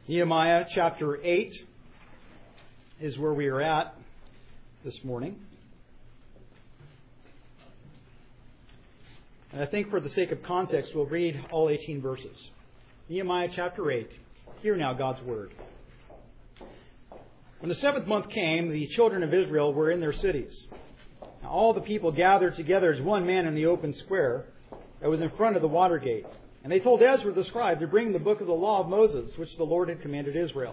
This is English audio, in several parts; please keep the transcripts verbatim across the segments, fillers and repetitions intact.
Nehemiah chapter eight is where we are at this morning. And I think for the sake of context, we'll read all eighteen verses. Nehemiah chapter eight. Hear now God's word. When the seventh month came, the children of Israel were in their cities. Now, all the people gathered together as one man in the open square that was in front of the water gate. And they told Ezra the scribe to bring the book of the law of Moses, which the Lord had commanded Israel.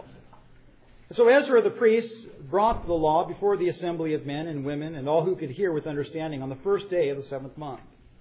And so Ezra the priest brought the law before the assembly of men and women and all who could hear with understanding on the first day of the seventh month.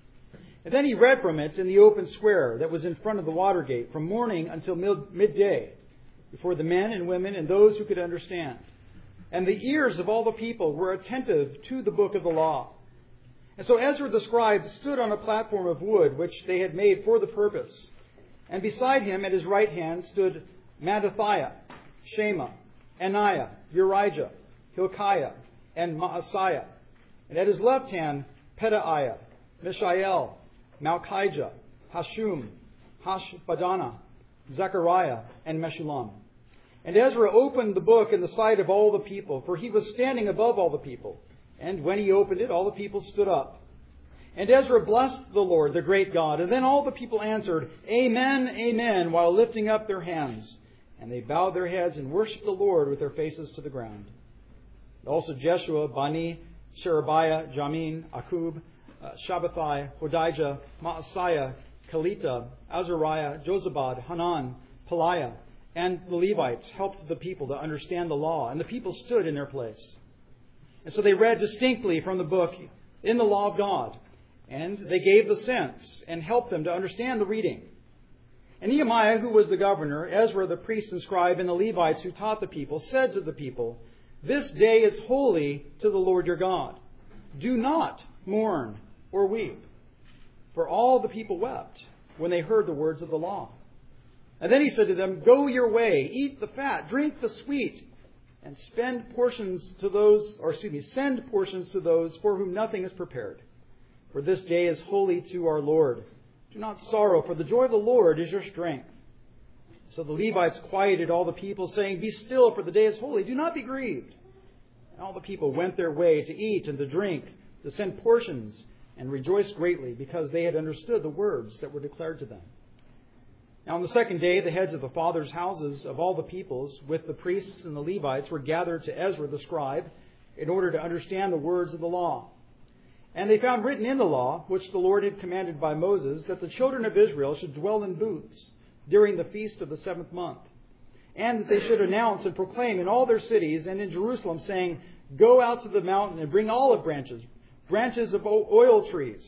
And then he read from it in the open square that was in front of the water gate from morning until midday before the men and women and those who could understand. And the ears of all the people were attentive to the book of the law. And so Ezra the scribe stood on a platform of wood which they had made for the purpose. And beside him at his right hand stood Mattathiah, Shema, Ananiah, Urijah, Hilkiah, and Maaseiah. And at his left hand, Pedaiah, Mishael, Malchijah, Hashum, Hashbaddanah, Zechariah, and Meshullam. And Ezra opened the book in the sight of all the people, for he was standing above all the people. And when he opened it, all the people stood up. And Ezra blessed the Lord, the great God. And then all the people answered, Amen, Amen, while lifting up their hands. And they bowed their heads and worshipped the Lord with their faces to the ground. Also Jeshua, Bani, Sherebiah, Jamin, Akub, uh, Shabbathai, Hodijah, Maaseiah, Kelita, Azariah, Jozabad, Hanan, Peliah, and the Levites helped the people to understand the law. And the people stood in their place. And so they read distinctly from the book in the law of God. And they gave the sense and helped them to understand the reading. And Nehemiah, who was the governor, Ezra the priest and scribe, and the Levites who taught the people, said to the people, This day is holy to the Lord your God. Do not mourn or weep. For all the people wept when they heard the words of the law. And then he said to them, Go your way, eat the fat, drink the sweet, and spend portions to those, or excuse me, send portions to those for whom nothing is prepared. For this day is holy to our Lord. Do not sorrow, for the joy of the Lord is your strength. So the Levites quieted all the people, saying, Be still, for the day is holy. Do not be grieved. And all the people went their way to eat and to drink, to send portions, and rejoiced greatly, because they had understood the words that were declared to them. Now on the second day, the heads of the fathers' houses of all the peoples, with the priests and the Levites, were gathered to Ezra the scribe, in order to understand the words of the law. And they found written in the law, which the Lord had commanded by Moses, that the children of Israel should dwell in booths during the feast of the seventh month, and that they should announce and proclaim in all their cities and in Jerusalem, saying, Go out to the mountain and bring olive branches, branches of oil trees,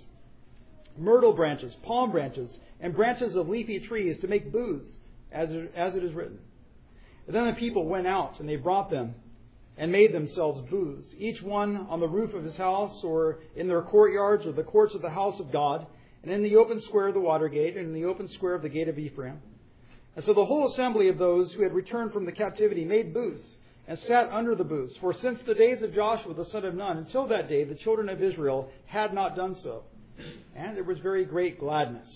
myrtle branches, palm branches, and branches of leafy trees to make booths, as it, as it is written. And then the people went out, and they brought them and made themselves booths, each one on the roof of his house, or in their courtyards, or the courts of the house of God, and in the open square of the water gate, and in the open square of the gate of Ephraim. And so the whole assembly of those who had returned from the captivity made booths, and sat under the booths. For since the days of Joshua the son of Nun, until that day, the children of Israel had not done so. And there was very great gladness.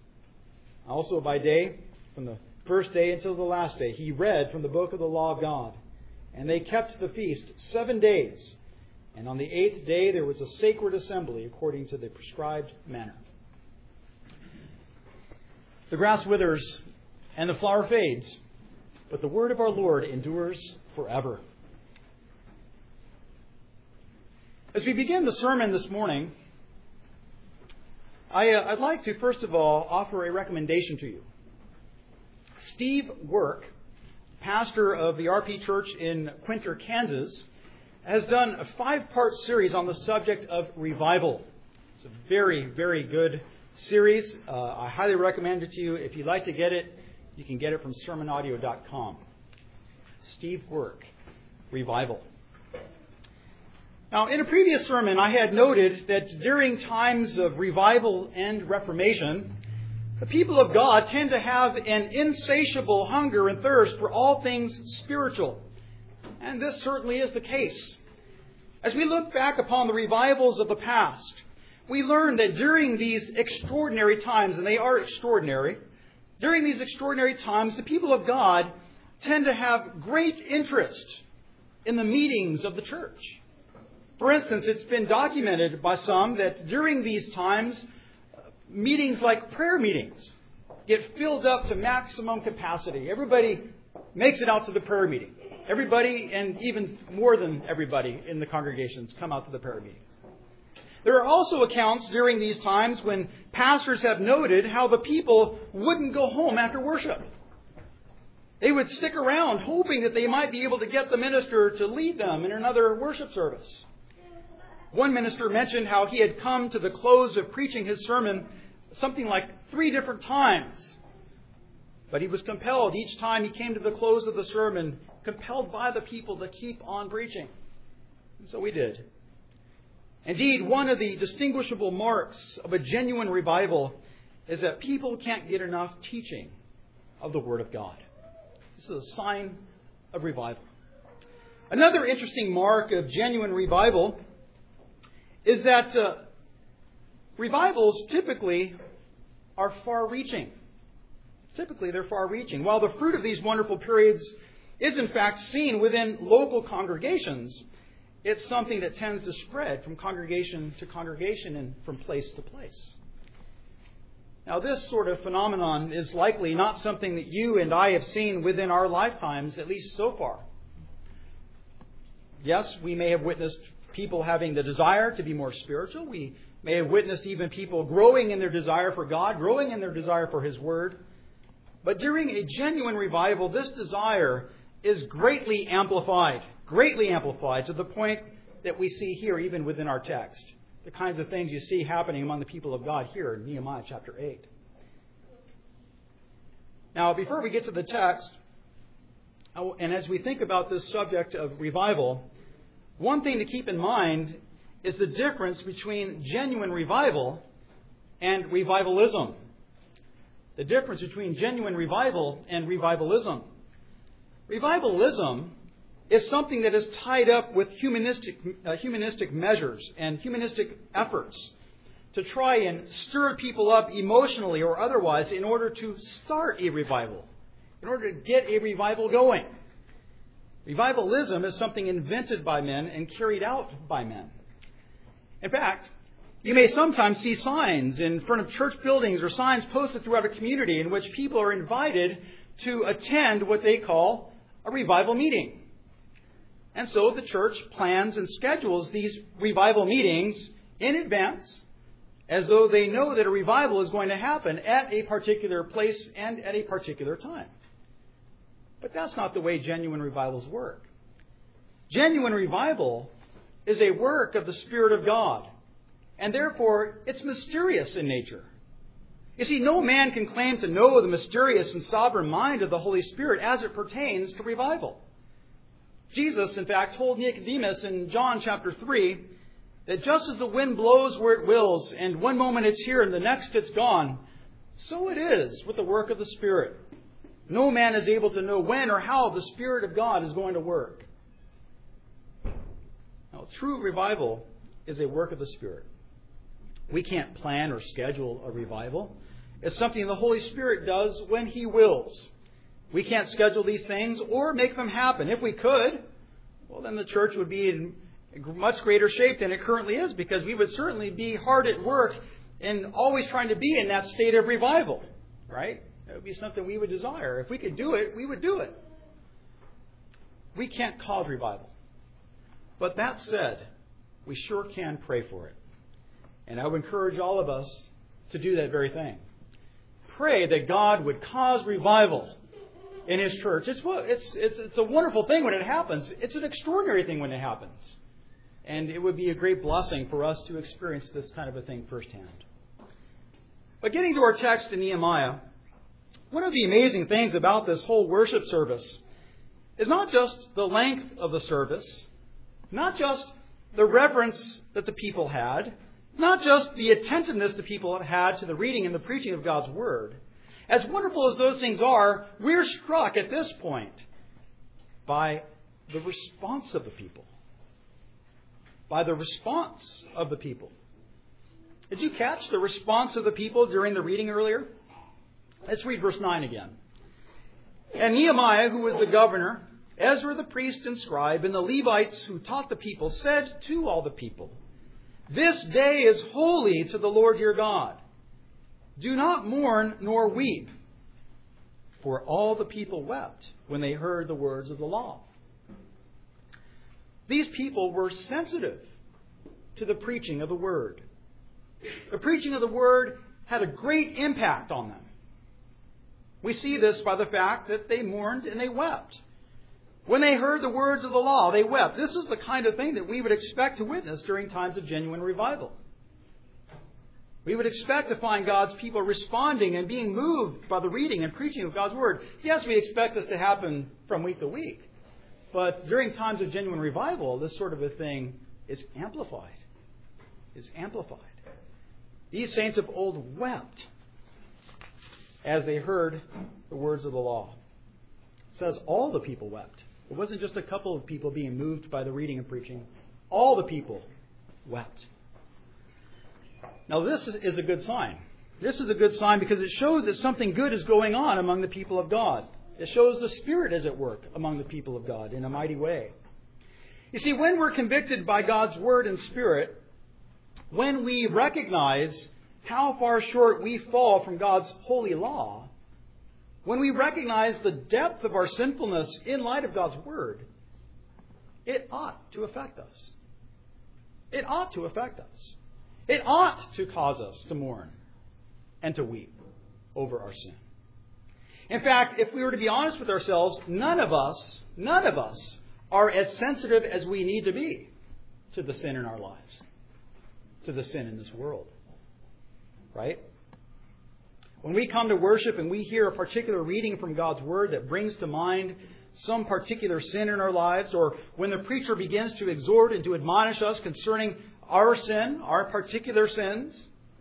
Also by day, from the first day until the last day, he read from the book of the law of God. And they kept the feast seven days. And on the eighth day there was a sacred assembly according to the prescribed manner. The grass withers and the flower fades, but the word of our Lord endures forever. As we begin the sermon this morning, I, uh, I'd like to, first of all, offer a recommendation to you. Steve Work, pastor of the R P Church in Quinter, Kansas, has done a five-part series on the subject of revival. It's a very, very good series. Uh, I highly recommend it to you. If you'd like to get it, you can get it from sermon audio dot com. Steve Work, Revival. Now, in a previous sermon, I had noted that during times of revival and reformation, the people of God tend to have an insatiable hunger and thirst for all things spiritual. And this certainly is the case. As we look back upon the revivals of the past, we learn that during these extraordinary times, and they are extraordinary, during these extraordinary times, the people of God tend to have great interest in the meetings of the church. For instance, it's been documented by some that during these times, meetings like prayer meetings get filled up to maximum capacity. Everybody makes it out to the prayer meeting. Everybody, and even more than everybody in the congregations, come out to the prayer meetings. There are also accounts during these times when pastors have noted how the people wouldn't go home after worship. They would stick around hoping that they might be able to get the minister to lead them in another worship service. One minister mentioned how he had come to the close of preaching his sermon something like three different times. But he was compelled each time he came to the close of the sermon, compelled by the people to keep on preaching. And so he did. Indeed, one of the distinguishable marks of a genuine revival is that people can't get enough teaching of the Word of God. This is a sign of revival. Another interesting mark of genuine revival is that uh, revivals typically are far-reaching. Typically, they're far-reaching. While the fruit of these wonderful periods is, in fact, seen within local congregations, it's something that tends to spread from congregation to congregation and from place to place. Now, this sort of phenomenon is likely not something that you and I have seen within our lifetimes, at least so far. Yes, we may have witnessed people having the desire to be more spiritual. We may have witnessed even people growing in their desire for God, growing in their desire for His Word. But during a genuine revival, this desire is greatly amplified, greatly amplified to the point that we see here even within our text. The kinds of things you see happening among the people of God here in Nehemiah chapter eight. Now, before we get to the text, and as we think about this subject of revival, one thing to keep in mind is the difference between genuine revival and revivalism. The difference between genuine revival and revivalism. Revivalism is something that is tied up with humanistic, uh, humanistic measures and humanistic efforts to try and stir people up emotionally or otherwise in order to start a revival, in order to get a revival going. Revivalism is something invented by men and carried out by men. In fact, you may sometimes see signs in front of church buildings or signs posted throughout a community in which people are invited to attend what they call a revival meeting. And so the church plans and schedules these revival meetings in advance as though they know that a revival is going to happen at a particular place and at a particular time. But that's not the way genuine revivals work. Genuine revival is a work of the Spirit of God, and therefore it's mysterious in nature. You see, no man can claim to know the mysterious and sovereign mind of the Holy Spirit as it pertains to revival. Jesus, in fact, told Nicodemus in John chapter three that just as the wind blows where it wills, and one moment it's here and the next it's gone, so it is with the work of the Spirit. No man is able to know when or how the Spirit of God is going to work. Now, true revival is a work of the Spirit. We can't plan or schedule a revival. It's something the Holy Spirit does when He wills. We can't schedule these things or make them happen. If we could, well, then the church would be in much greater shape than it currently is, because we would certainly be hard at work and always trying to be in that state of revival, right? That would be something we would desire. If we could do it, we would do it. We can't cause revival. But that said, we sure can pray for it. And I would encourage all of us to do that very thing. Pray that God would cause revival in His church. It's, it's, it's, it's a wonderful thing when it happens. It's an extraordinary thing when it happens. And it would be a great blessing for us to experience this kind of a thing firsthand. But getting to our text in Nehemiah, one of the amazing things about this whole worship service is not just the length of the service, not just the reverence that the people had, not just the attentiveness the people had to the reading and the preaching of God's Word. As wonderful as those things are, we're struck at this point by the response of the people. By the response of the people. Did you catch the response of the people during the reading earlier? Let's read verse nine again. And Nehemiah, who was the governor, Ezra the priest and scribe, and the Levites who taught the people, said to all the people, "This day is holy to the Lord your God. Do not mourn nor weep." For all the people wept when they heard the words of the law. These people were sensitive to the preaching of the Word. The preaching of the Word had a great impact on them. We see this by the fact that they mourned and they wept. When they heard the words of the law, they wept. This is the kind of thing that we would expect to witness during times of genuine revival. We would expect to find God's people responding and being moved by the reading and preaching of God's Word. Yes, we expect this to happen from week to week. But during times of genuine revival, this sort of a thing is amplified. It's amplified. These saints of old wept as they heard the words of the law. It says all the people wept. It wasn't just a couple of people being moved by the reading and preaching. All the people wept. Now this is a good sign. This is a good sign because it shows that something good is going on among the people of God. It shows the Spirit is at work among the people of God in a mighty way. You see, when we're convicted by God's Word and Spirit, when we recognize how far short we fall from God's holy law, when we recognize the depth of our sinfulness in light of God's Word, it ought to affect us. It ought to affect us. It ought to cause us to mourn and to weep over our sin. In fact, if we were to be honest with ourselves, none of us, none of us are as sensitive as we need to be to the sin in our lives, to the sin in this world. Right? When we come to worship and we hear a particular reading from God's Word that brings to mind some particular sin in our lives, or when the preacher begins to exhort and to admonish us concerning our sin, our particular sins,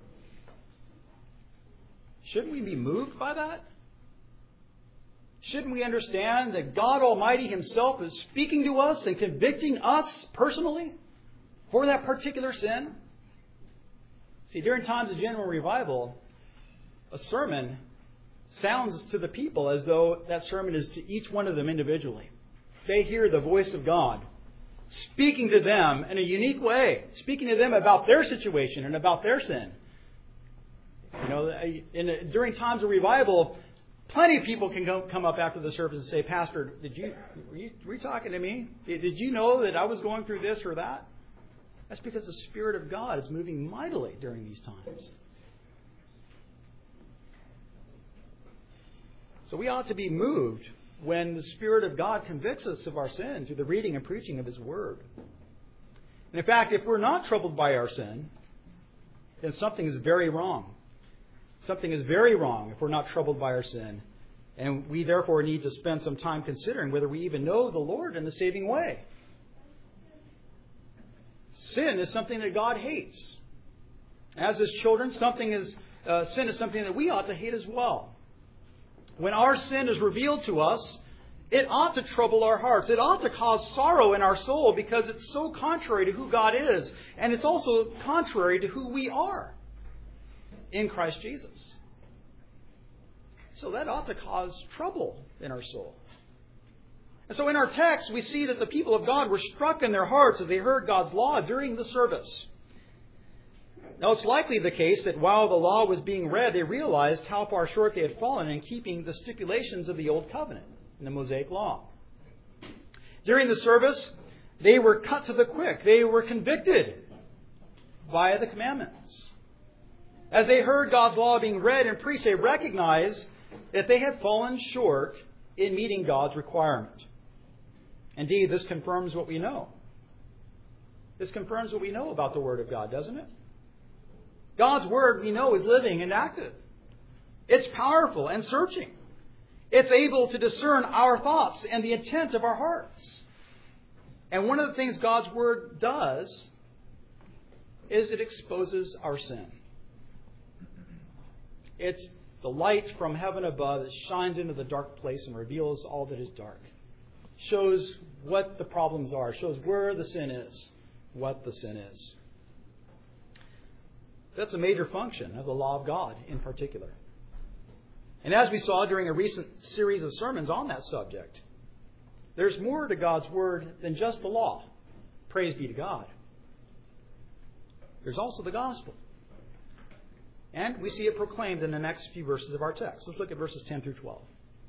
shouldn't we be moved by that? Shouldn't we understand that God Almighty Himself is speaking to us and convicting us personally for that particular sin? See, during times of genuine revival, a sermon sounds to the people as though that sermon is to each one of them individually. They hear the voice of God speaking to them in a unique way, speaking to them about their situation and about their sin. You know, in, during times of revival, plenty of people can go, come up after the service and say, "Pastor, did you were, you were you talking to me? Did you know that I was going through this or that?" That's because the Spirit of God is moving mightily during these times. So we ought to be moved when the Spirit of God convicts us of our sin through the reading and preaching of His Word. And in fact, if we're not troubled by our sin, then something is very wrong. Something is very wrong if we're not troubled by our sin. And we therefore need to spend some time considering whether we even know the Lord in the saving way. Sin is something that God hates. As His children, something is uh, sin is something that we ought to hate as well. When our sin is revealed to us, it ought to trouble our hearts. It ought to cause sorrow in our soul because it's so contrary to who God is. And it's also contrary to who we are in Christ Jesus. So that ought to cause trouble in our soul. And so in our text, we see that the people of God were struck in their hearts as they heard God's law during the service. Now, it's likely the case that while the law was being read, they realized how far short they had fallen in keeping the stipulations of the Old Covenant in the Mosaic Law. During the service, they were cut to the quick. They were convicted by the commandments. As they heard God's law being read and preached, they recognized that they had fallen short in meeting God's requirement. Indeed, this confirms what we know. This confirms what we know about the Word of God, doesn't it? God's Word, we know, is living and active. It's powerful and searching. It's able to discern our thoughts and the intent of our hearts. And one of the things God's Word does is it exposes our sin. It's the light from heaven above that shines into the dark place and reveals all that is dark. Shows what the problems are. Shows where the sin is. What the sin is. That's a major function of the law of God in particular. And as we saw during a recent series of sermons on that subject, there's more to God's Word than just the law. Praise be to God. There's also the gospel. And we see it proclaimed in the next few verses of our text. Let's look at verses ten through twelve.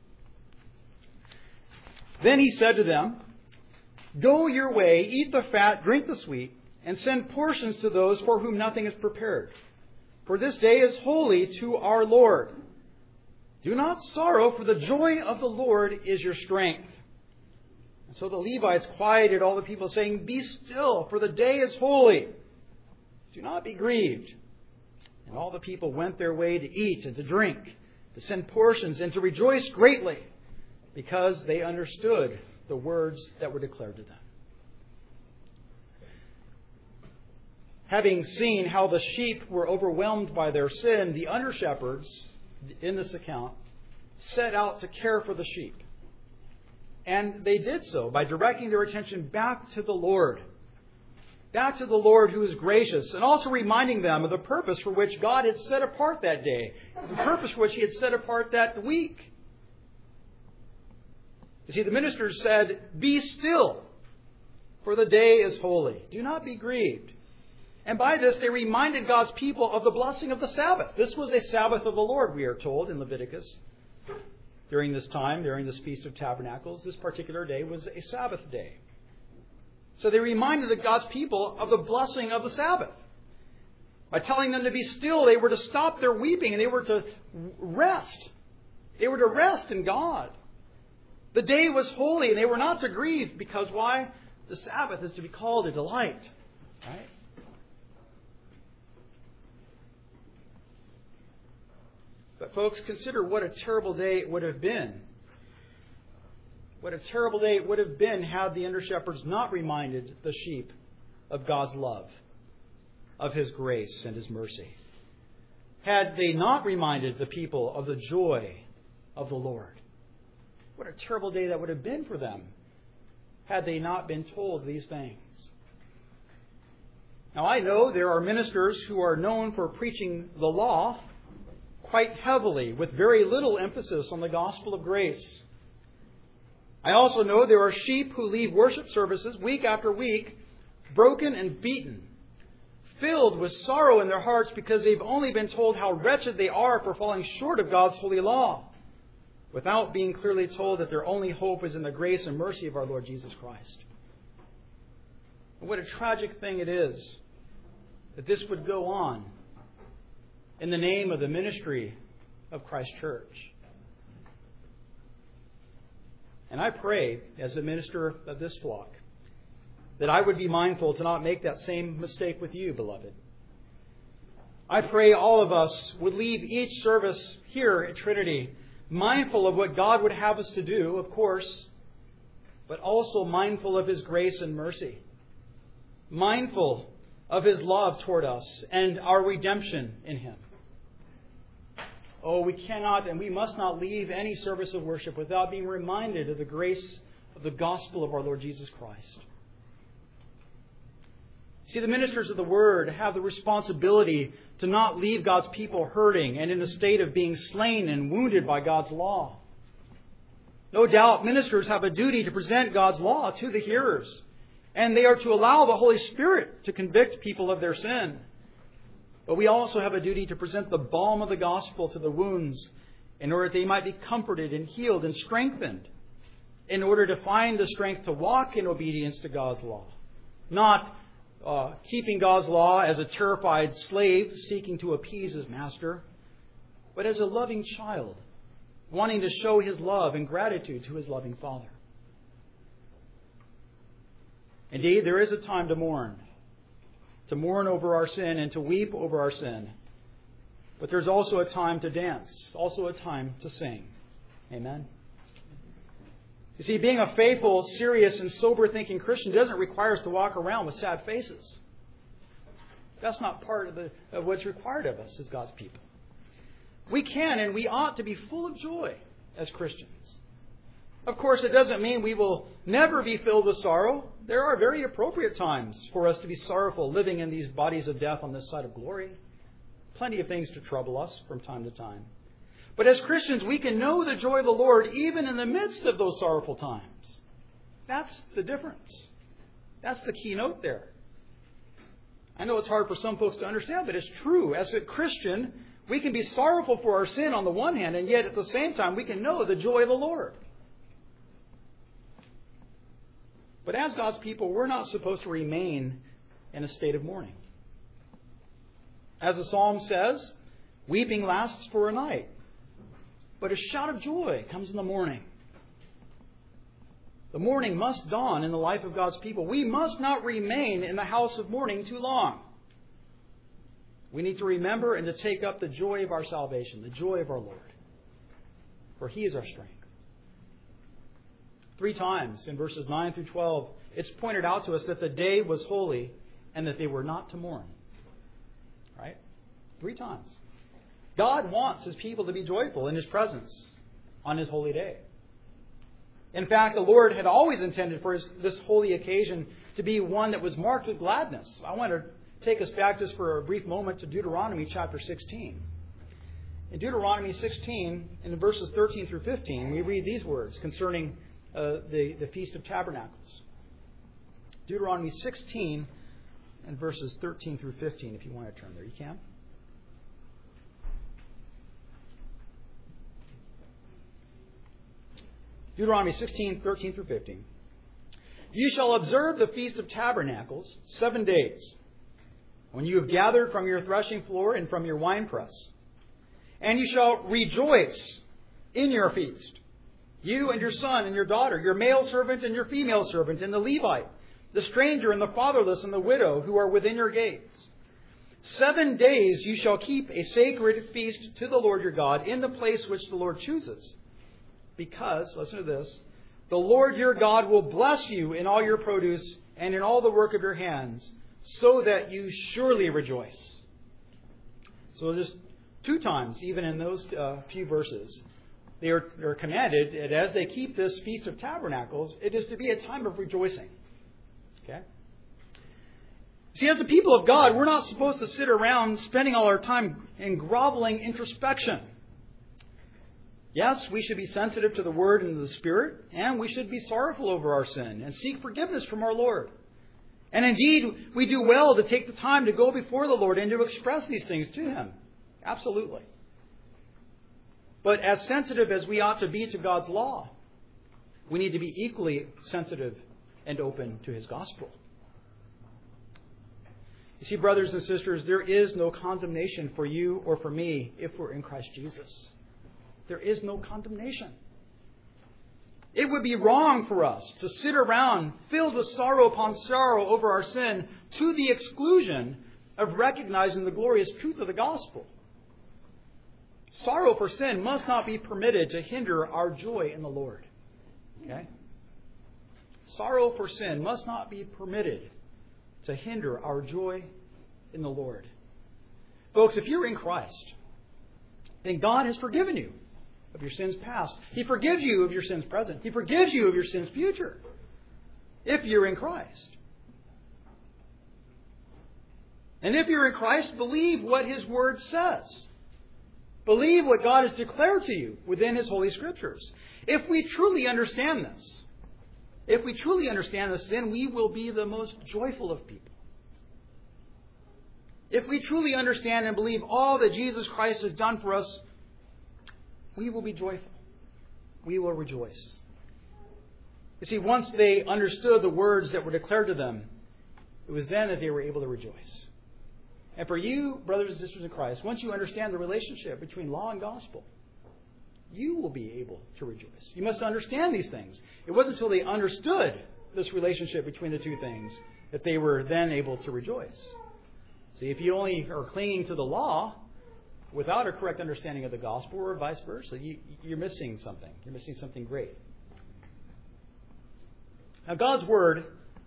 Then he said to them, "Go your way, eat the fat, drink the sweet, and send portions to those for whom nothing is prepared. For this day is holy to our Lord. Do not sorrow, for the joy of the Lord is your strength." And so the Levites quieted all the people, saying, "Be still, for the day is holy. Do not be grieved." And all the people went their way to eat and to drink, to send portions, and to rejoice greatly, because they understood the words that were declared to them. Having seen how the sheep were overwhelmed by their sin, the under-shepherds in this account set out to care for the sheep. And they did so by directing their attention back to the Lord. Back to the Lord who is gracious, and also reminding them of the purpose for which God had set apart that day, the purpose for which He had set apart that week. You see, the ministers said, "Be still, for the day is holy. Do not be grieved." And by this, they reminded God's people of the blessing of the Sabbath. This was a Sabbath of the Lord, we are told in Leviticus. During this time, during this Feast of Tabernacles, this particular day was a Sabbath day. So they reminded God's people of the blessing of the Sabbath. By telling them to be still, they were to stop their weeping and they were to rest. They were to rest in God. The day was holy and they were not to grieve, because why? The Sabbath is to be called a delight. Right? But folks, consider what a terrible day it would have been. What a terrible day it would have been had the under-shepherds not reminded the sheep of God's love, of His grace and His mercy. Had they not reminded the people of the joy of the Lord. What a terrible day that would have been for them had they not been told these things. Now, I know there are ministers who are known for preaching the law quite heavily, with very little emphasis on the gospel of grace. I also know there are sheep who leave worship services week after week, broken and beaten, filled with sorrow in their hearts because they've only been told how wretched they are for falling short of God's holy law, without being clearly told that their only hope is in the grace and mercy of our Lord Jesus Christ. And what a tragic thing it is that this would go on in the name of the ministry of Christ Church. And I pray, as a minister of this flock, that I would be mindful to not make that same mistake with you, beloved. I pray all of us would leave each service here at Trinity mindful of what God would have us to do, of course, but also mindful of His grace and mercy. Mindful of His love toward us and our redemption in Him. Oh, we cannot and we must not leave any service of worship without being reminded of the grace of the gospel of our Lord Jesus Christ. See, the ministers of the Word have the responsibility to not leave God's people hurting and in a state of being slain and wounded by God's law. No doubt, ministers have a duty to present God's law to the hearers, and they are to allow the Holy Spirit to convict people of their sin. But we also have a duty to present the balm of the gospel to the wounds in order that they might be comforted and healed and strengthened, in order to find the strength to walk in obedience to God's law. Not uh, keeping God's law as a terrified slave seeking to appease his master, but as a loving child wanting to show his love and gratitude to his loving Father. Indeed, there is a time to mourn. To mourn over our sin and to weep over our sin. But there's also a time to dance, also a time to sing. Amen. You see, being a faithful, serious, and sober-thinking Christian doesn't require us to walk around with sad faces. That's not part of, the, of what's required of us as God's people. We can and we ought to be full of joy as Christians. Of course, it doesn't mean we will never be filled with sorrow. There are very appropriate times for us to be sorrowful, living in these bodies of death on this side of glory. Plenty of things to trouble us from time to time. But as Christians, we can know the joy of the Lord even in the midst of those sorrowful times. That's the difference. That's the keynote there. I know it's hard for some folks to understand, but it's true. As a Christian, we can be sorrowful for our sin on the one hand, and yet at the same time, we can know the joy of the Lord. But as God's people, we're not supposed to remain in a state of mourning. As the psalm says, weeping lasts for a night, but a shout of joy comes in the morning. The morning must dawn in the life of God's people. We must not remain in the house of mourning too long. We need to remember and to take up the joy of our salvation, the joy of our Lord. For He is our strength. Three times in verses nine through twelve, it's pointed out to us that the day was holy and that they were not to mourn. Right? Three times. God wants His people to be joyful in His presence on His holy day. In fact, the Lord had always intended for his, this holy occasion to be one that was marked with gladness. I want to take us back just for a brief moment to Deuteronomy chapter sixteen. In Deuteronomy sixteen, in verses thirteen through fifteen, we read these words concerning uh, the, the Feast of Tabernacles. Deuteronomy sixteen and verses thirteen through fifteen, if you want to turn there, you can. Deuteronomy sixteen, thirteen through fifteen. You shall observe the Feast of Tabernacles seven days, when you have gathered from your threshing floor and from your winepress. And you shall rejoice in your feast, you and your son and your daughter, your male servant and your female servant, and the Levite, the stranger and the fatherless and the widow who are within your gates. Seven days you shall keep a sacred feast to the Lord your God in the place which the Lord chooses. Because, listen to this, the Lord your God will bless you in all your produce and in all the work of your hands, so that you surely rejoice. So just two times, even in those uh, few verses, they are, they are commanded that as they keep this Feast of Tabernacles, it is to be a time of rejoicing. Okay? See, as the people of God, we're not supposed to sit around spending all our time in groveling introspection. Yes, we should be sensitive to the Word and the Spirit, and we should be sorrowful over our sin and seek forgiveness from our Lord. And indeed, we do well to take the time to go before the Lord and to express these things to Him. Absolutely. But as sensitive as we ought to be to God's law, we need to be equally sensitive and open to His gospel. You see, brothers and sisters, there is no condemnation for you or for me if we're in Christ Jesus. There is no condemnation. It would be wrong for us to sit around filled with sorrow upon sorrow over our sin to the exclusion of recognizing the glorious truth of the gospel. Sorrow for sin must not be permitted to hinder our joy in the Lord. Okay? Sorrow for sin must not be permitted to hinder our joy in the Lord. Folks, if you're in Christ, then God has forgiven you of your sins past. He forgives you of your sins present. He forgives you of your sins future. If you're in Christ. And if you're in Christ, believe what His Word says. Believe what God has declared to you within His Holy Scriptures. If we truly understand this, if we truly understand this, then we will be the most joyful of people. If we truly understand and believe all that Jesus Christ has done for us, we will be joyful. We will rejoice. You see, once they understood the words that were declared to them, it was then that they were able to rejoice. And for you, brothers and sisters in Christ, once you understand the relationship between law and gospel, you will be able to rejoice. You must understand these things. It wasn't until they understood this relationship between the two things that they were then able to rejoice. See, if you only are clinging to the law without a correct understanding of the gospel, or vice versa, you, you're missing something. You're missing something great. Now, God's Word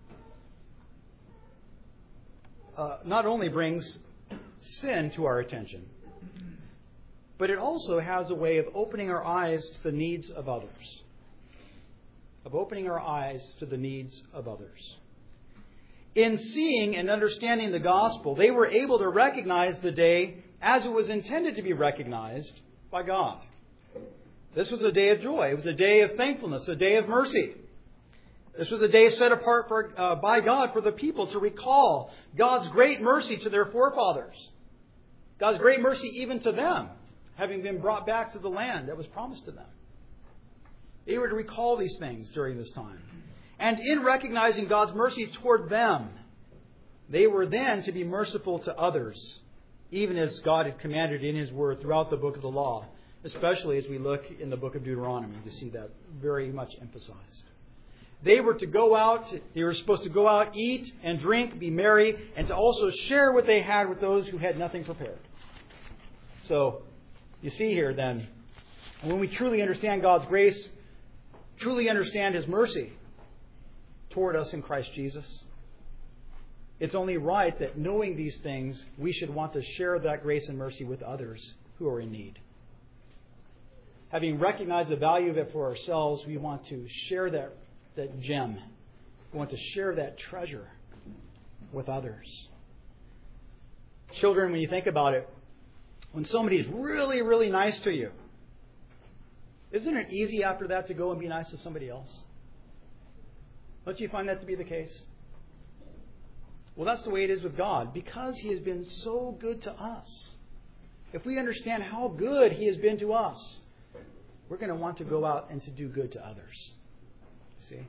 uh, not only brings sin to our attention, but it also has a way of opening our eyes to the needs of others. Of opening our eyes to the needs of others. In seeing and understanding the gospel, they were able to recognize the day as it was intended to be recognized by God. This was a day of joy. It was a day of thankfulness, a day of mercy. This was a day set apart for, uh, by God for the people to recall God's great mercy to their forefathers. God's great mercy even to them, having been brought back to the land that was promised to them. They were to recall these things during this time. And in recognizing God's mercy toward them, they were then to be merciful to others, even as God had commanded in His Word throughout the book of the law, especially as we look in the book of Deuteronomy to see that very much emphasized. They were to go out, they were supposed to go out, eat and drink, be merry, and to also share what they had with those who had nothing prepared. So, you see here then, when we truly understand God's grace, truly understand His mercy toward us in Christ Jesus, it's only right that knowing these things, we should want to share that grace and mercy with others who are in need. Having recognized the value of it for ourselves, we want to share that that gem. We want to share that treasure with others. Children, when you think about it, when somebody is really, really nice to you, isn't it easy after that to go and be nice to somebody else? Don't you find that to be the case? Well, that's the way it is with God, because He has been so good to us. If we understand how good He has been to us, we're going to want to go out and to do good to others. See?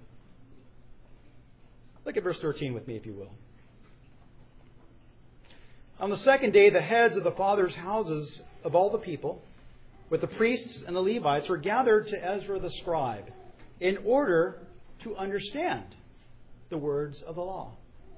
Look at verse thirteen with me, if you will. On the second day, the heads of the fathers' houses of all the people, with the priests and the Levites, were gathered to Ezra the scribe in order to understand the words of the law.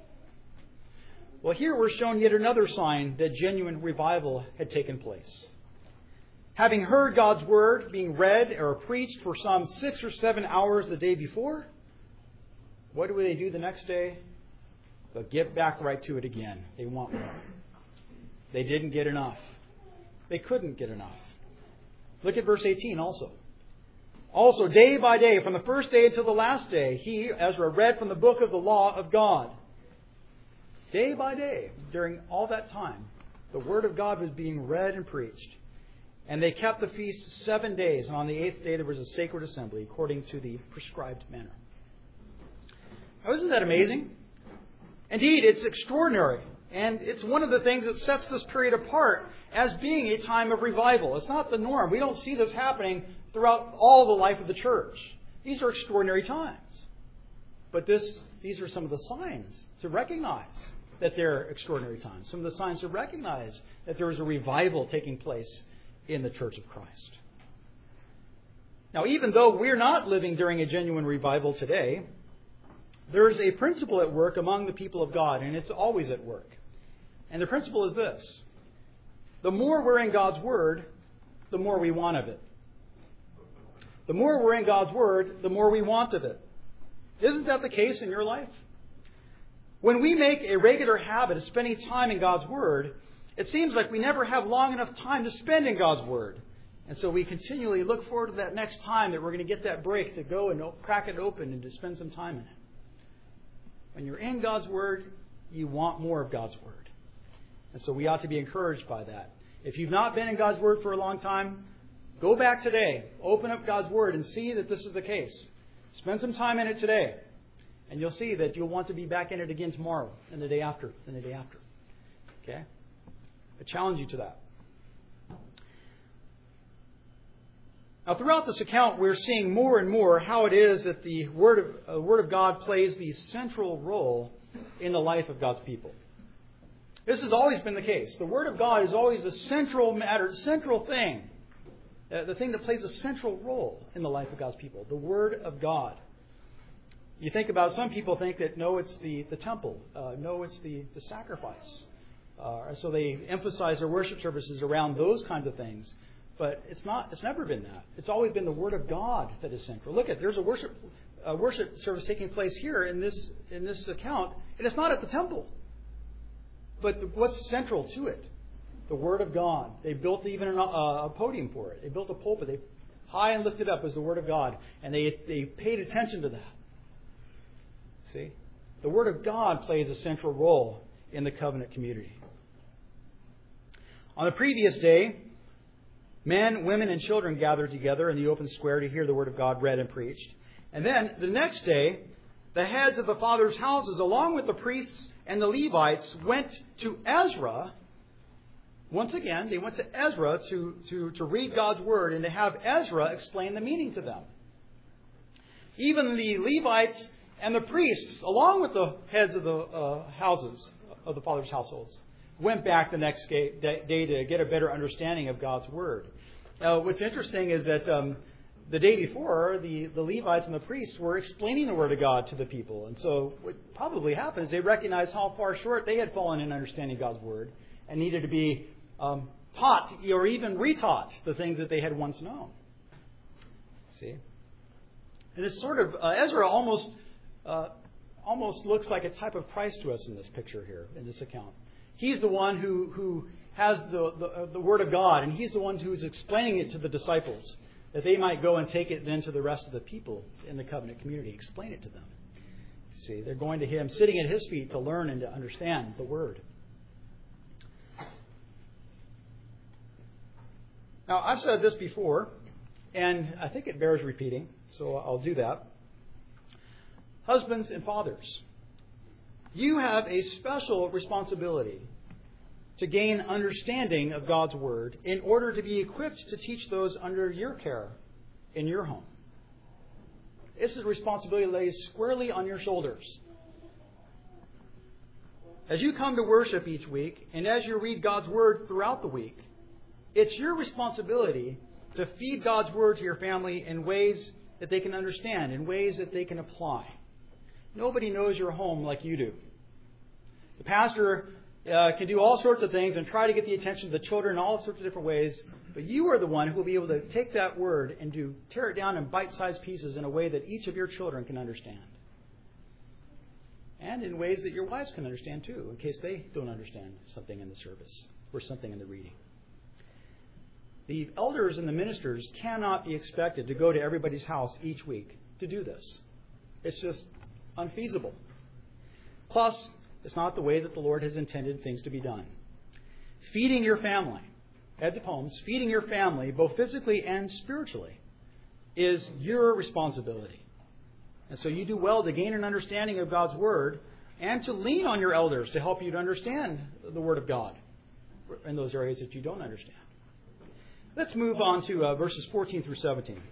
Well, here we're shown yet another sign that genuine revival had taken place. Having heard God's Word being read or preached for some six or seven hours the day before, what do they do the next day? They'll get back right to it again. They want more. They didn't get enough. They couldn't get enough. Look at verse eighteen also. Also, day by day, from the first day until the last day, he, Ezra, read from the book of the law of God. Day by day, during all that time, the Word of God was being read and preached. And they kept the feast seven days, and on the eighth day there was a sacred assembly according to the prescribed manner. Now, isn't that amazing? Indeed, it's extraordinary. And it's one of the things that sets this period apart as being a time of revival. It's not the norm. We don't see this happening throughout all the life of the church. These are extraordinary times. But this, these are some of the signs to recognize that they're extraordinary times. Some of the signs to recognize that there is a revival taking place in the Church of Christ. Now, even though we're not living during a genuine revival today, there is a principle at work among the people of God, and it's always at work. And the principle is this: the more we're in God's Word, the more we want of it. The more we're in God's Word, the more we want of it. Isn't that the case in your life? When we make a regular habit of spending time in God's Word, it seems like we never have long enough time to spend in God's Word. And so we continually look forward to that next time that we're going to get that break to go and crack it open and to spend some time in it. When you're in God's Word, you want more of God's Word. And so we ought to be encouraged by that. If you've not been in God's Word for a long time, go back today. Open up God's Word and see that this is the case. Spend some time in it today. And you'll see that you'll want to be back in it again tomorrow and the day after and the day after. Okay? I challenge you to that. Now, throughout this account, we're seeing more and more how it is that the Word of, uh, Word of God plays the central role in the life of God's people. This has always been the case. The Word of God is always the central matter, central thing, uh, the thing that plays a central role in the life of God's people. The Word of God. You think about, some people think that no, it's the, the temple. Uh, no, it's the, the sacrifice. Uh, so they emphasize their worship services around those kinds of things. But it's not. It's never been that. It's always been the Word of God that is central. Look at, there's a worship a worship service taking place here in this in this account, and it's not at the temple. But the, what's central to it? The Word of God. They built even a, a podium for it. They built a pulpit. They high and lifted up as the Word of God, and they they paid attention to that. See, the Word of God plays a central role in the covenant community. On the previous day, Men, women, and children gathered together in the open square to hear the word of God read and preached. And then the next day, the heads of the fathers' houses, along with the priests and the Levites, went to Ezra. Once again, they went to Ezra to, to, to read God's word and to have Ezra explain the meaning to them. Even the Levites and the priests, along with the heads of the uh, houses, of the fathers' households, went back the next day to get a better understanding of God's word. Now, what's interesting is that um, the day before, the, the Levites and the priests were explaining the word of God to the people. And so what probably happened is they recognized how far short they had fallen in understanding God's word and needed to be um, taught or even retaught the things that they had once known. See? And it's sort of, uh, Ezra almost uh, almost looks like a type of Christ to us in this picture here, in this account. He's the one who, who has the, the, uh, the Word of God, and he's the one who's explaining it to the disciples, that they might go and take it then to the rest of the people in the covenant community, explain it to them. See, they're going to him, sitting at his feet to learn and to understand the Word. Now, I've said this before, and I think it bears repeating, so I'll do that. Husbands and fathers, you have a special responsibility to gain understanding of God's Word in order to be equipped to teach those under your care in your home. This is a responsibility that lays squarely on your shoulders. As you come to worship each week, and as you read God's Word throughout the week, it's your responsibility to feed God's Word to your family in ways that they can understand, in ways that they can apply. Nobody knows your home like you do. The pastor uh, can do all sorts of things and try to get the attention of the children in all sorts of different ways, but you are the one who will be able to take that word and to tear it down in bite-sized pieces in a way that each of your children can understand. And in ways that your wives can understand too, in case they don't understand something in the service or something in the reading. The elders and the ministers cannot be expected to go to everybody's house each week to do this. It's just unfeasible. Plus, it's not the way that the Lord has intended things to be done. Feeding your family, heads of homes, feeding your family, both physically and spiritually, is your responsibility. And so you do well to gain an understanding of God's Word and to lean on your elders to help you to understand the Word of God in those areas that you don't understand. Let's move on to uh, verses fourteen through seventeen.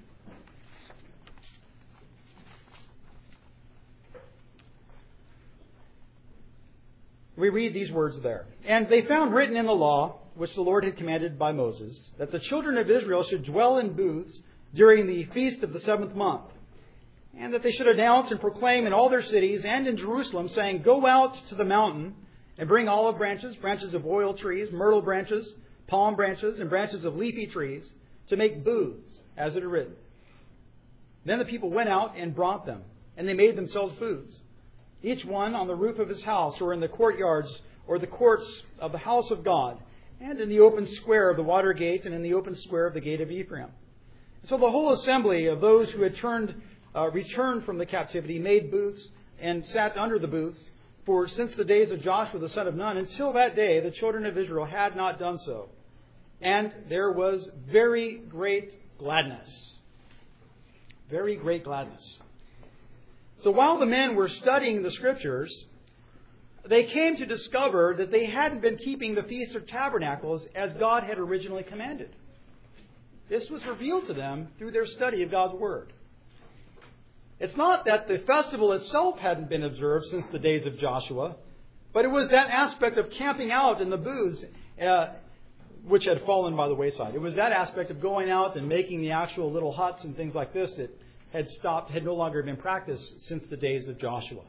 We read these words there. And they found written in the law, which the Lord had commanded by Moses, that the children of Israel should dwell in booths during the feast of the seventh month, and that they should announce and proclaim in all their cities and in Jerusalem, saying, Go out to the mountain and bring olive branches, branches of oil trees, myrtle branches, palm branches, and branches of leafy trees, to make booths, as it is written. Then the people went out and brought them, and they made themselves booths, each one on the roof of his house, or in the courtyards, or the courts of the house of God, and in the open square of the water gate, and in the open square of the gate of Ephraim. So the whole assembly of those who had turned, uh, returned from the captivity made booths and sat under the booths. For since the days of Joshua the son of Nun, until that day, the children of Israel had not done so. And there was very great gladness. Very great gladness. So while the men were studying the Scriptures, they came to discover that they hadn't been keeping the Feast of Tabernacles as God had originally commanded. This was revealed to them through their study of God's Word. It's not that the festival itself hadn't been observed since the days of Joshua, but it was that aspect of camping out in the booths uh, which had fallen by the wayside. It was that aspect of going out and making the actual little huts and things like this that had stopped, had no longer been practiced since the days of Joshua.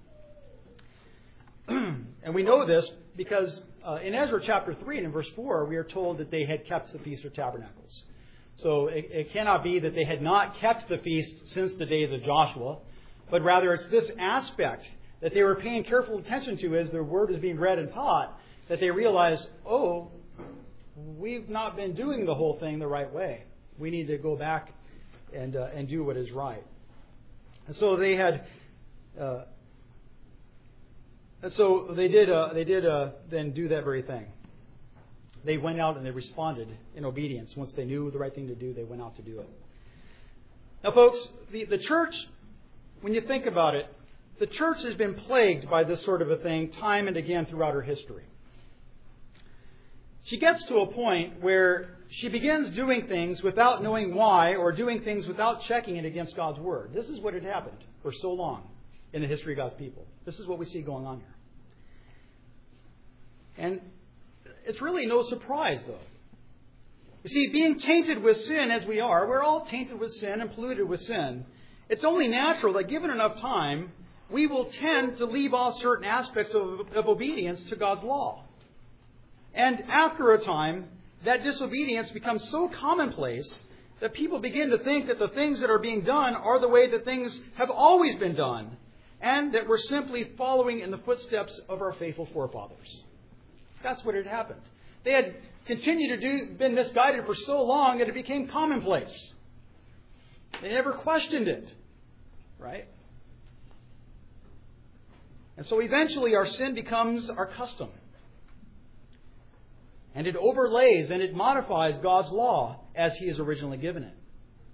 And we know this because uh, in Ezra chapter three and in verse four, we are told that they had kept the Feast of Tabernacles. So it, it cannot be that they had not kept the feast since the days of Joshua, but rather it's this aspect that they were paying careful attention to as their word is being read and taught, that they realized, oh, we've not been doing the whole thing the right way. We need to go back and uh, and do what is right. And so they had, uh, and so they did. Uh, they did uh, then do that very thing. They went out and they responded in obedience. Once they knew the right thing to do, they went out to do it. Now, folks, the, the church, when you think about it, the church has been plagued by this sort of a thing time and again throughout her history. She gets to a point where she begins doing things without knowing why, or doing things without checking it against God's Word. This is what had happened for so long in the history of God's people. This is what we see going on here. And it's really no surprise, though. You see, being tainted with sin as we are, we're all tainted with sin and polluted with sin. It's only natural that given enough time, we will tend to leave off certain aspects of, of obedience to God's law. And after a time, that disobedience becomes so commonplace that people begin to think that the things that are being done are the way that things have always been done, and that we're simply following in the footsteps of our faithful forefathers. That's what had happened. They had continued to do, been misguided for so long that it became commonplace. They never questioned it. Right? And so eventually our sin becomes our custom. And it overlays and it modifies God's law as He has originally given it.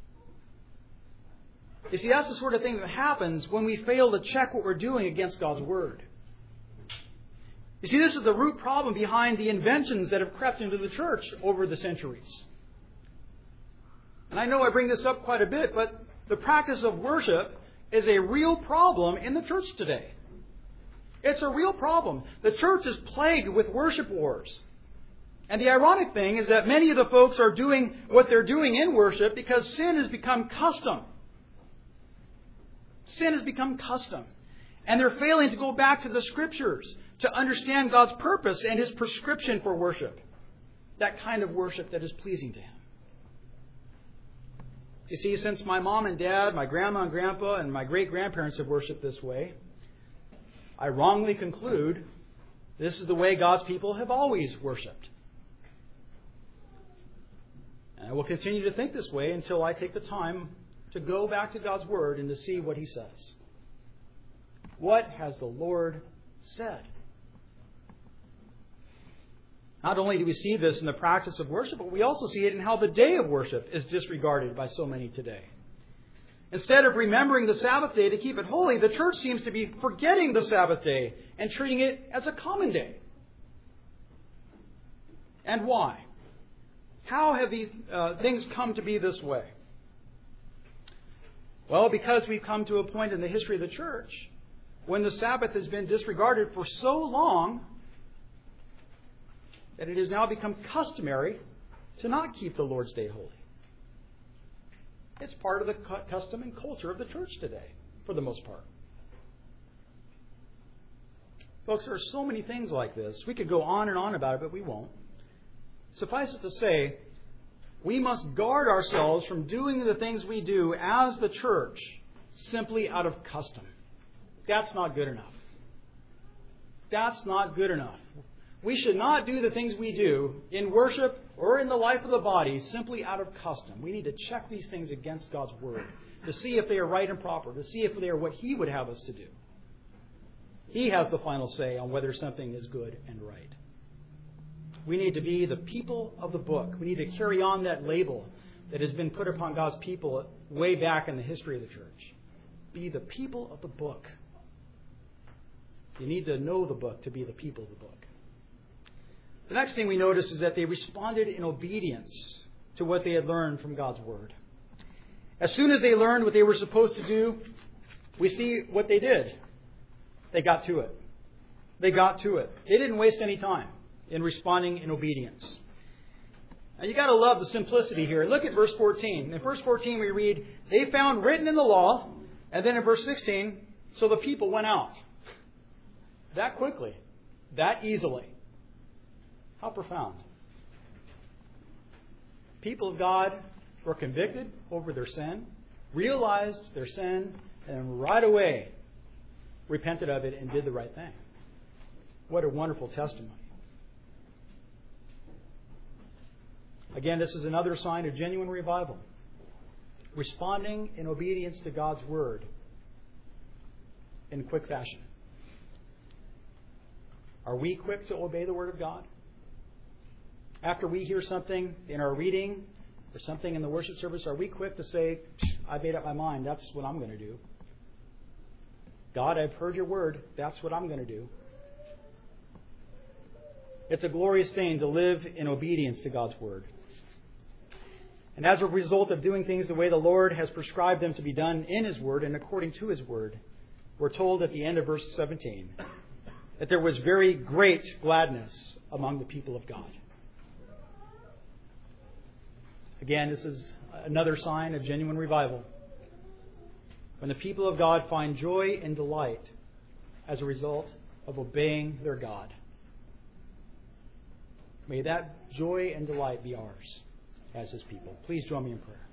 You see, that's the sort of thing that happens when we fail to check what we're doing against God's Word. You see, this is the root problem behind the inventions that have crept into the church over the centuries. And I know I bring this up quite a bit, but the practice of worship is a real problem in the church today. It's a real problem. The church is plagued with worship wars. And the ironic thing is that many of the folks are doing what they're doing in worship because sin has become custom. Sin has become custom. And they're failing to go back to the Scriptures to understand God's purpose and His prescription for worship. That kind of worship that is pleasing to Him. You see, since my mom and dad, my grandma and grandpa, and my great-grandparents have worshipped this way, I wrongly conclude this is the way God's people have always worshipped. And I will continue to think this way until I take the time to go back to God's Word and to see what He says. What has the Lord said? Not only do we see this in the practice of worship, but we also see it in how the day of worship is disregarded by so many today. Instead of remembering the Sabbath day to keep it holy, the church seems to be forgetting the Sabbath day and treating it as a common day. And why? How have these uh, things come to be this way? Well, because we've come to a point in the history of the church when the Sabbath has been disregarded for so long that it has now become customary to not keep the Lord's Day holy. It's part of the custom and culture of the church today, for the most part. Folks, there are so many things like this. We could go on and on about it, but we won't. Suffice it to say, we must guard ourselves from doing the things we do as the church simply out of custom. That's not good enough. That's not good enough. We should not do the things we do in worship or in the life of the body simply out of custom. We need to check these things against God's Word to see if they are right and proper, to see if they are what He would have us to do. He has the final say on whether something is good and right. We need to be the people of the book. We need to carry on that label that has been put upon God's people way back in the history of the church. Be the people of the book. You need to know the book to be the people of the book. The next thing we notice is that they responded in obedience to what they had learned from God's Word. As soon as they learned what they were supposed to do, we see what they did. They got to it. They got to it. They didn't waste any time in responding in obedience. Now you got to love the simplicity here. Look at verse fourteen. In verse fourteen we read, they found written in the law, and then in verse sixteen, so the people went out. That quickly. That easily. How profound. People of God were convicted over their sin, realized their sin, and right away repented of it and did the right thing. What a wonderful testimony. Again, this is another sign of genuine revival. Responding in obedience to God's Word in quick fashion. Are we quick to obey the Word of God? after we hear something in our reading or something in the worship service, are we quick to say, I made up my mind, that's what I'm going to do? God, I've heard your word, that's what I'm going to do. It's a glorious thing to live in obedience to God's word. And as a result of doing things the way the Lord has prescribed them to be done in His word and according to His word, we're told at the end of verse seventeen that there was very great gladness among the people of God. Again, this is another sign of genuine revival. When the people of God find joy and delight as a result of obeying their God. May that joy and delight be ours as His people. Please join me in prayer.